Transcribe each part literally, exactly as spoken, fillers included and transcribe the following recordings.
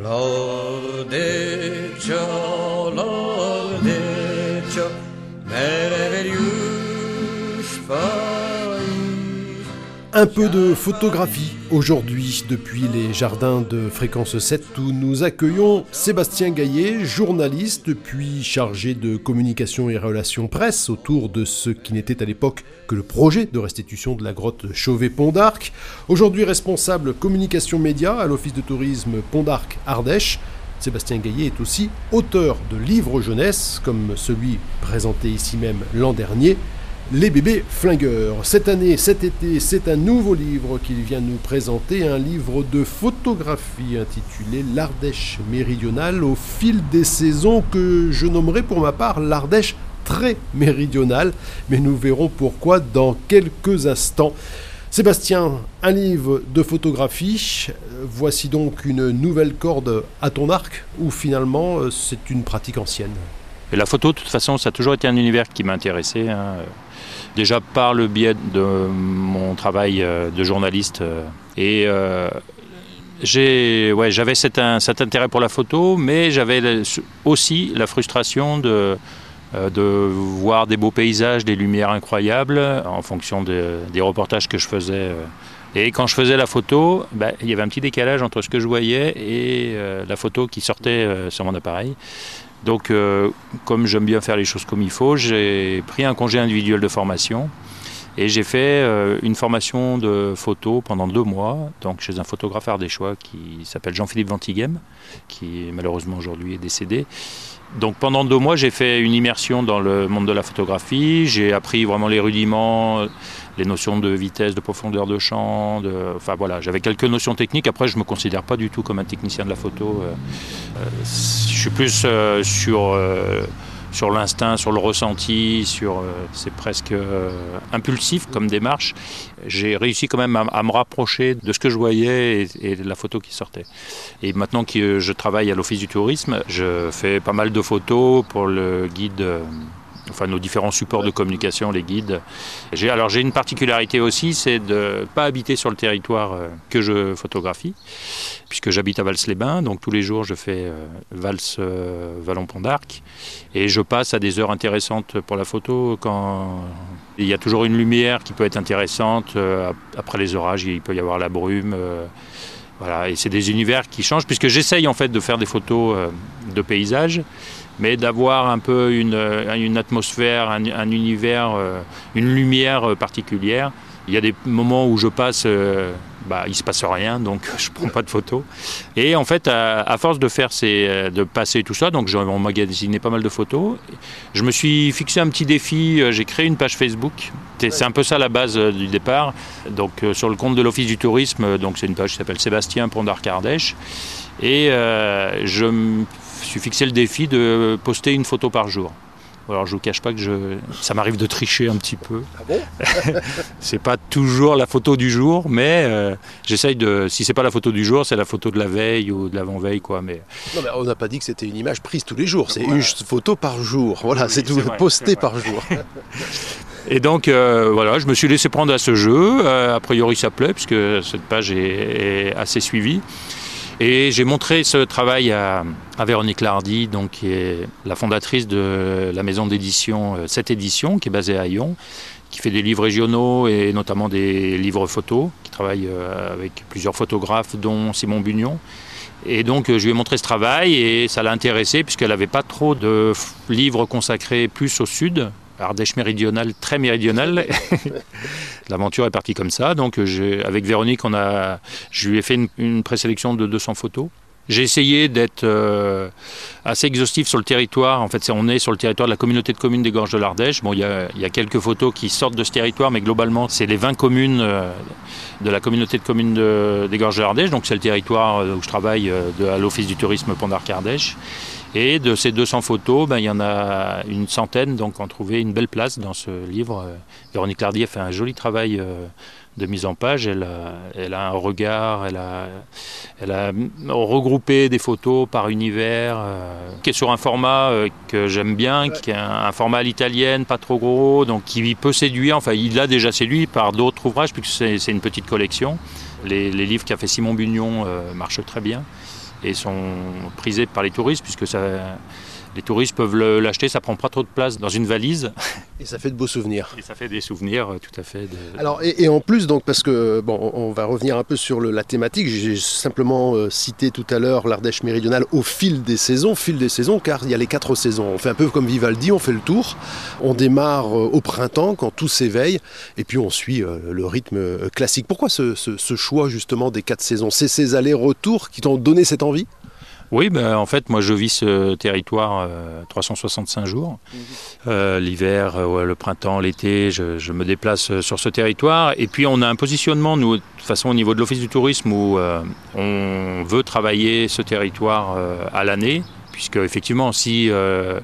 Laudetur, laudetur, meraviglius Pais. Un peu de photographie aujourd'hui depuis les jardins de Fréquence sept où nous accueillons Sébastien Gaillet, journaliste puis chargé de communication et relations presse autour de ce qui n'était à l'époque que le projet de restitution de la grotte Chauvet-Pont d'Arc. Aujourd'hui responsable communication média à l'office de tourisme Pont d'Arc Ardèche. Sébastien Gaillet est aussi auteur de livres jeunesse comme celui présenté ici même l'an dernier, Les bébés flingueurs. Cette année, cet été, c'est un nouveau livre qu'il vient nous présenter, un livre de photographie intitulé L'Ardèche méridionale au fil des saisons que je nommerai pour ma part l'Ardèche très méridionale, mais nous verrons pourquoi dans quelques instants. Sébastien, un livre de photographie, voici donc une nouvelle corde à ton arc ou finalement c'est une pratique ancienne? Et la photo, de toute façon, ça a toujours été un univers qui m'a intéressé. Hein. Déjà par le biais de mon travail de journaliste. Et euh, j'ai, ouais, j'avais cet, un, cet intérêt pour la photo, mais j'avais aussi la frustration de, de voir des beaux paysages, des lumières incroyables, en fonction de, des reportages que je faisais. Et quand je faisais la photo, bah, il y avait un petit décalage entre ce que je voyais et euh, la photo qui sortait euh, sur mon appareil. Donc, euh, comme j'aime bien faire les choses comme il faut, j'ai pris un congé individuel de formation et j'ai fait euh, une formation de photo pendant deux mois, donc chez un photographe ardéchois qui s'appelle Jean-Philippe Ventighem, qui malheureusement aujourd'hui est décédé. Donc pendant deux mois, j'ai fait une immersion dans le monde de la photographie, j'ai appris vraiment les rudiments, les notions de vitesse, de profondeur de champ, de... enfin voilà, j'avais quelques notions techniques. Après, je ne me considère pas du tout comme un technicien de la photo. Euh, euh, je suis plus euh, sur, euh, sur l'instinct, sur le ressenti, sur, euh, c'est presque euh, impulsif comme démarche. J'ai réussi quand même à, à me rapprocher de ce que je voyais et, et de la photo qui sortait. Et maintenant que je travaille à l'Office du tourisme, je fais pas mal de photos pour le guide... Euh, enfin nos différents supports de communication, les guides. J'ai, alors j'ai une particularité aussi, c'est de ne pas habiter sur le territoire euh, que je photographie, puisque j'habite à Vals-les-Bains, donc tous les jours je fais euh, Vals-Vallon-Pont d'Arc, et je passe à des heures intéressantes pour la photo quand il y a toujours une lumière qui peut être intéressante, euh, après les orages il peut y avoir la brume, euh, voilà, et c'est des univers qui changent, puisque j'essaye en fait de faire des photos euh, de paysages, mais d'avoir un peu une, une atmosphère, un, un univers, euh, une lumière particulière. Il y a des moments où je passe, euh, bah, il ne se passe rien, donc je ne prends pas de photos. Et en fait, à, à force de faire ces, de passer tout ça, donc j'ai emmagasiné pas mal de photos, je me suis fixé un petit défi, j'ai créé une page Facebook. C'est un peu ça la base du départ. Donc euh, sur le compte de l'Office du tourisme, donc c'est une page qui s'appelle Sébastien Pont d'Arc Ardèche. Et euh, je me Je suis fixé le défi de poster une photo par jour. Alors je ne vous cache pas que je... ça m'arrive de tricher un petit peu. Ah bon? C'est pas toujours la photo du jour, mais euh, j'essaye de... Si c'est pas la photo du jour, c'est la photo de la veille ou de l'avant-veille, quoi. Mais... Non, mais on n'a pas dit que c'était une image prise tous les jours. C'est voilà. Une photo par jour. Voilà, oui, c'est tout, vrai, postée par jour. Et donc euh, voilà, je me suis laissé prendre à ce jeu. Euh, a priori ça plaît, puisque cette page est, est assez suivie. Et j'ai montré ce travail à, à Véronique Lardy, donc, qui est la fondatrice de la maison d'édition sept éditions, qui est basée à Lyon, qui fait des livres régionaux et notamment des livres photos, qui travaille avec plusieurs photographes, dont Simon Bugnon. Et donc je lui ai montré ce travail et ça l'a intéressée, puisqu'elle n'avait pas trop de livres consacrés plus au sud. Ardèche méridionale, très méridionale. L'aventure est partie comme ça. Donc, j'ai, avec Véronique, on a, je lui ai fait une, une présélection de deux cents photos. J'ai essayé d'être euh, assez exhaustif sur le territoire. En fait, c'est, on est sur le territoire de la communauté de communes des Gorges de l'Ardèche. Bon, il y a, il y a quelques photos qui sortent de ce territoire, mais globalement, c'est les vingt communes euh, de la communauté de communes de, des Gorges de l'Ardèche. Donc, c'est le territoire où je travaille euh, de, à l'Office du tourisme Pont d'Arc Ardèche. Et de ces deux cents photos, ben, il y en a une centaine donc, ont trouvé une belle place dans ce livre. Véronique Lardy a fait un joli travail euh, de mise en page. Elle a, elle a un regard, elle a, elle a regroupé des photos par univers, euh, qui est sur un format euh, que j'aime bien, qui est un, un format à l'italienne, pas trop gros, donc qui peut séduire. Enfin, il l'a déjà séduit par d'autres ouvrages, puisque c'est, c'est une petite collection. Les, les livres qu'a fait Simon Bugnon euh, marchent très bien. et sont prisés par les touristes puisque ça, les touristes peuvent le, l'acheter, ça prend pas trop de place dans une valise. Et ça fait de beaux souvenirs. Et ça fait des souvenirs tout à fait. De... Alors et, et en plus donc parce que bon on va revenir un peu sur le, la thématique. J'ai simplement euh, cité tout à l'heure l'Ardèche méridionale au fil des saisons, fil des saisons car il y a les quatre saisons. On fait un peu comme Vivaldi, on fait le tour. On démarre euh, au printemps quand tout s'éveille et puis on suit euh, le rythme euh, classique. Pourquoi ce, ce, ce choix justement des quatre saisons? C'est ces allers-retours qui t'ont donné cette envie? Oui, ben, en fait, moi je vis ce territoire euh, trois cent soixante-cinq jours. Mmh. Euh, l'hiver, euh, le printemps, l'été, je, je me déplace sur ce territoire. Et puis on a un positionnement, nous, de toute façon, au niveau de l'Office du tourisme, où euh, on veut travailler ce territoire euh, à l'année, puisque effectivement, si euh,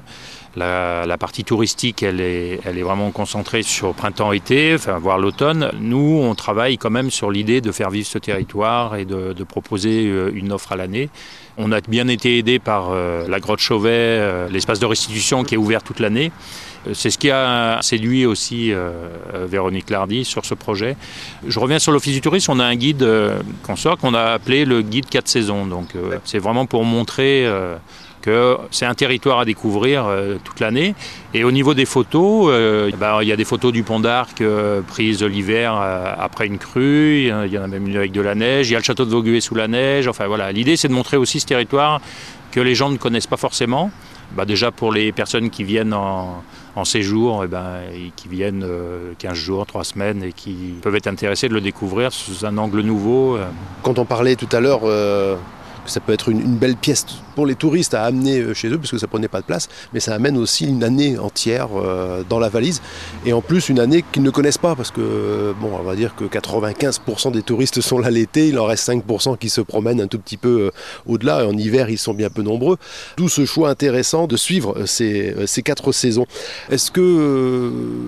la, la partie touristique, elle est, elle est vraiment concentrée sur printemps-été, enfin, voire l'automne, nous, on travaille quand même sur l'idée de faire vivre ce territoire et de, de proposer une offre à l'année. On a bien été aidé par euh, la grotte Chauvet, euh, l'espace de restitution qui est ouvert toute l'année. C'est ce qui a séduit aussi euh, Véronique Lardy sur ce projet. Je reviens sur l'Office du tourisme, on a un guide euh, qu'on sort, qu'on a appelé le guide quatre saisons. Donc euh, c'est vraiment pour montrer euh, que c'est un territoire à découvrir euh, toute l'année. Et au niveau des photos, euh, ben, il y a des photos du Pont d'Arc euh, prises l'hiver euh, après une crue, il y en a même une avec de la neige, il y a le château de Vaugué sous la neige. Enfin voilà, l'idée c'est de montrer aussi ce territoire que les gens ne connaissent pas forcément. Ben, déjà pour les personnes qui viennent en, en séjour, et ben, et qui viennent euh, quinze jours, trois semaines et qui peuvent être intéressés de le découvrir sous un angle nouveau. Euh. Quand on parlait tout à l'heure... Euh... que ça peut être une, une belle pièce pour les touristes à amener chez eux, parce que ça ne prenait pas de place, mais ça amène aussi une année entière euh, dans la valise, et en plus une année qu'ils ne connaissent pas, parce que, bon, on va dire que quatre-vingt-quinze pour cent des touristes sont là l'été, il en reste cinq pour cent qui se promènent un tout petit peu euh, au-delà, et en hiver ils sont bien peu nombreux, d'où ce choix intéressant de suivre ces, ces quatre saisons. Est-ce que euh,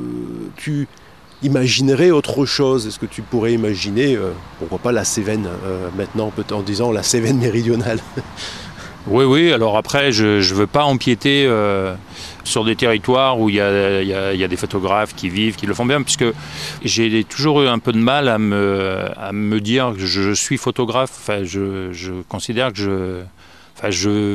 tu... imaginerais autre chose? Est-ce que tu pourrais imaginer, euh, pourquoi pas la Cévennes, euh, maintenant, en disant la Cévennes méridionale? Oui, oui, alors après, je ne veux pas empiéter euh, sur des territoires où il y a, y, a, y a des photographes qui vivent, qui le font bien, puisque j'ai toujours eu un peu de mal à me, à me dire que je suis photographe. Enfin, je, je considère que je... Enfin, je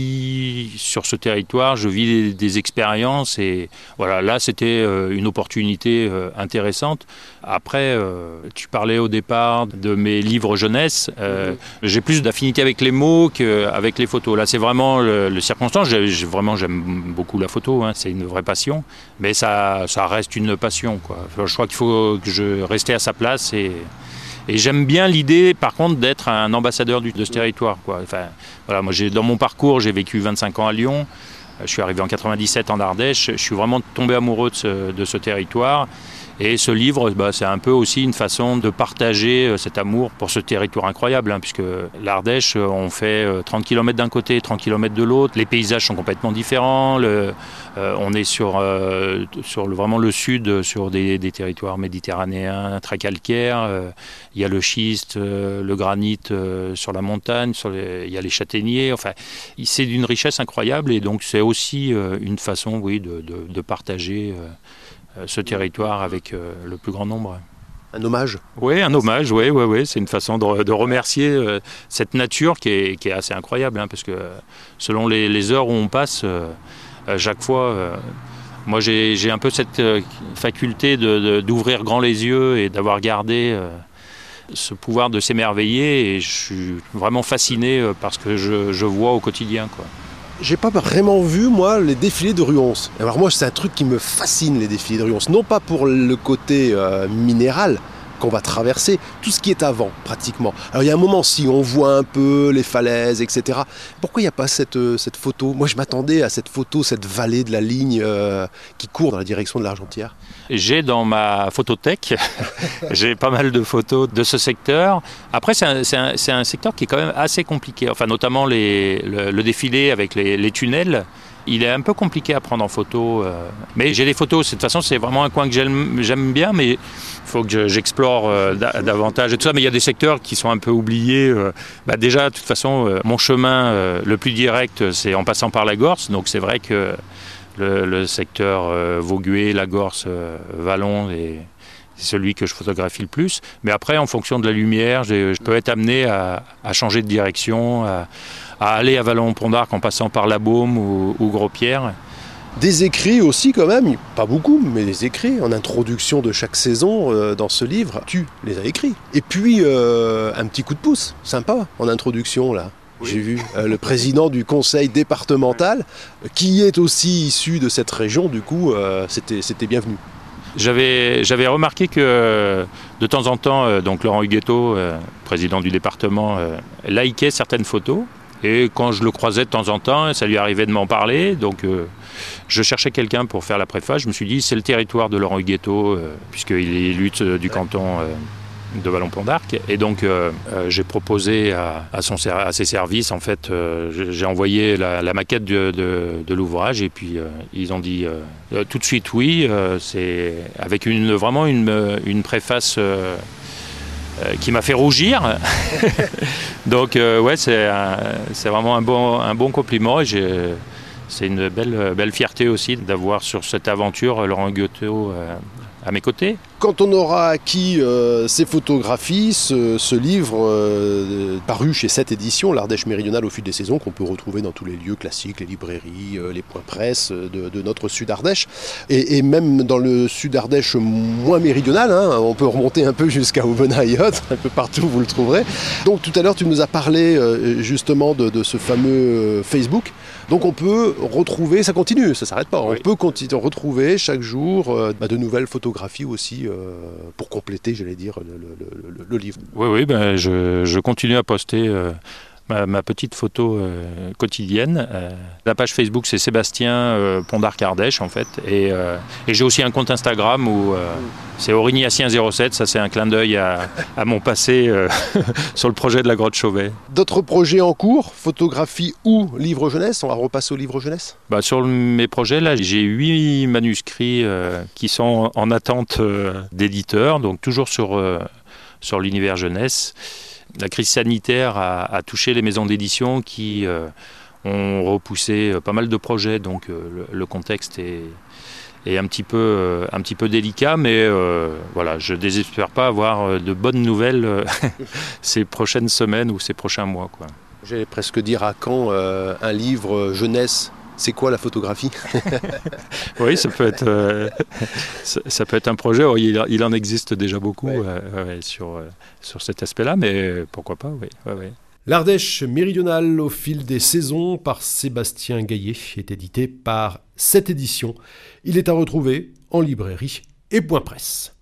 vis sur ce territoire, je vis des, des expériences et voilà, là c'était euh, une opportunité euh, intéressante. Après, euh, tu parlais au départ de mes livres jeunesse, euh, j'ai plus d'affinité avec les mots qu'avec les photos. Là c'est vraiment le, le circonstance, j'ai, j'ai, vraiment j'aime beaucoup la photo, hein, c'est une vraie passion, mais ça, ça reste une passion, quoi. Enfin, je crois qu'il faut que je reste à sa place et... Et j'aime bien l'idée, par contre, d'être un ambassadeur du, de ce territoire, quoi. Enfin, voilà, moi, j'ai, dans mon parcours, j'ai vécu vingt-cinq ans à Lyon. Je suis arrivé en quatre-vingt-dix-sept en Ardèche. Je suis vraiment tombé amoureux de ce, de ce territoire. Et ce livre, bah, c'est un peu aussi une façon de partager cet amour pour ce territoire incroyable, hein, puisque l'Ardèche, on fait trente kilomètres d'un côté, trente kilomètres de l'autre. Les paysages sont complètement différents. Le, euh, on est sur, euh, sur le, vraiment le sud, sur des, des territoires méditerranéens très calcaires. Euh, il y a le schiste, euh, le granit euh, sur la montagne, sur les, il y a les châtaigniers. Enfin, c'est d'une richesse incroyable et donc c'est aussi euh, une façon, oui, de, de, de partager euh, ce territoire avec euh, le plus grand nombre. Un hommage? Oui, un hommage, oui, oui, oui. C'est une façon de, de remercier euh, cette nature qui est, qui est assez incroyable, hein, parce que euh, selon les, les heures où on passe, euh, à chaque fois, euh, moi j'ai, j'ai un peu cette euh, faculté de, de, d'ouvrir grand les yeux et d'avoir gardé euh, ce pouvoir de s'émerveiller, et je suis vraiment fasciné euh, par ce que je, je vois au quotidien, quoi. J'ai pas vraiment vu, moi, les défilés de Ruance. Alors moi, c'est un truc qui me fascine, les défilés de Ruance. Non pas pour le côté euh, minéral qu'on va traverser, tout ce qui est avant, pratiquement. Alors il y a un moment, si on voit un peu les falaises, et cetera. Pourquoi il n'y a pas cette, euh, cette photo? Moi, je m'attendais à cette photo, cette vallée de la ligne euh, qui court dans la direction de l'Argentière. J'ai dans ma photothèque, j'ai pas mal de photos de ce secteur. Après, c'est un, c'est un, c'est un secteur qui est quand même assez compliqué. Enfin, notamment les, le, le défilé avec les, les tunnels. Il est un peu compliqué à prendre en photo. Euh, mais j'ai des photos. De toute façon, c'est vraiment un coin que j'aime, j'aime bien, mais il faut que je, j'explore euh, davantage et tout ça. Mais il y a des secteurs qui sont un peu oubliés. Euh, bah déjà, de toute façon, euh, mon chemin euh, le plus direct, c'est en passant par la Gorse. Donc c'est vrai que le, le secteur euh, Vaugué, la Gorse, euh, Vallon, et c'est celui que je photographie le plus. Mais après, en fonction de la lumière, je peux être amené à, à changer de direction, à, à aller à Vallon-Pont d'Arc en passant par La Baume ou, ou Gros-Pierre. Des écrits aussi quand même, pas beaucoup, mais des écrits en introduction de chaque saison euh, dans ce livre, tu les as écrits. Et puis euh, un petit coup de pouce, sympa, en introduction là. Oui. J'ai vu euh, le président du conseil départemental, qui est aussi issu de cette région, du coup euh, c'était, c'était bienvenu. J'avais, j'avais remarqué que de temps en temps, euh, donc Laurent Huguetto, euh, président du département, euh, likait certaines photos. Et quand je le croisais de temps en temps, ça lui arrivait de m'en parler. Donc euh, je cherchais quelqu'un pour faire la préface. Je me suis dit, c'est le territoire de Laurent Huguetto, euh, puisqu'il est élu du canton euh, de Vallon-Pont d'Arc. Et donc euh, euh, j'ai proposé à, à, son, à ses services, en fait, euh, j'ai envoyé la, la maquette de, de, de l'ouvrage. Et puis euh, ils ont dit euh, tout de suite oui. Euh, c'est avec une, vraiment une, une préface... Euh, Euh, qui m'a fait rougir. Donc euh, ouais, c'est, un, c'est vraiment un bon, un bon compliment et j'ai, c'est une belle, belle fierté aussi d'avoir sur cette aventure Laurent Huguetto euh, à mes côtés. Quand on aura acquis euh, ces photographies, ce, ce livre euh, paru chez cette édition, l'Ardèche méridionale au fil des saisons, qu'on peut retrouver dans tous les lieux classiques, les librairies, euh, les points presse de, de notre Sud-Ardèche, et, et même dans le Sud-Ardèche moins méridional, hein, on peut remonter un peu jusqu'à Aubenas-Ayotte, un peu partout vous le trouverez. Donc tout à l'heure tu nous as parlé euh, justement de, de ce fameux euh, Facebook, donc on peut retrouver, ça continue, ça ne s'arrête pas, oui. On peut continuer, retrouver chaque jour euh, bah, de nouvelles photographies aussi, pour compléter, j'allais dire, le, le, le, le livre. Oui, oui, ben je, je continue à poster euh, ma, ma petite photo euh, quotidienne. Euh, la page Facebook, c'est Sébastien euh, Pont d'Arc Ardèche, en fait. Et, euh, et j'ai aussi un compte Instagram où euh, c'est Aurignacien zéro sept. Ça, c'est un clin d'œil à, à mon passé euh, sur le projet de la grotte Chauvet. D'autres projets en cours, photographie ou livre jeunesse? On va repasser au livre jeunesse. Bah, sur mes projets, là, j'ai huit manuscrits euh, qui sont en attente euh, d'éditeurs, donc toujours sur, euh, sur l'univers jeunesse. La crise sanitaire a, a touché les maisons d'édition qui euh, ont repoussé pas mal de projets, donc euh, le, le contexte est, est un, petit peu, euh, un petit peu délicat, mais euh, voilà, je ne désespère pas avoir de bonnes nouvelles euh, ces prochaines semaines ou ces prochains mois, quoi. J'allais presque dire à quand euh, un livre jeunesse. C'est quoi la photographie? Oui, ça peut être, euh, ça, ça peut être un projet. Oh, il, il en existe déjà beaucoup ouais. euh, ouais, sur, euh, sur cet aspect-là, mais pourquoi pas, oui. Ouais, ouais. L'Ardèche méridionale au fil des saisons par Sébastien Gaillet est édité par cette édition. Il est à retrouver en librairie et point presse.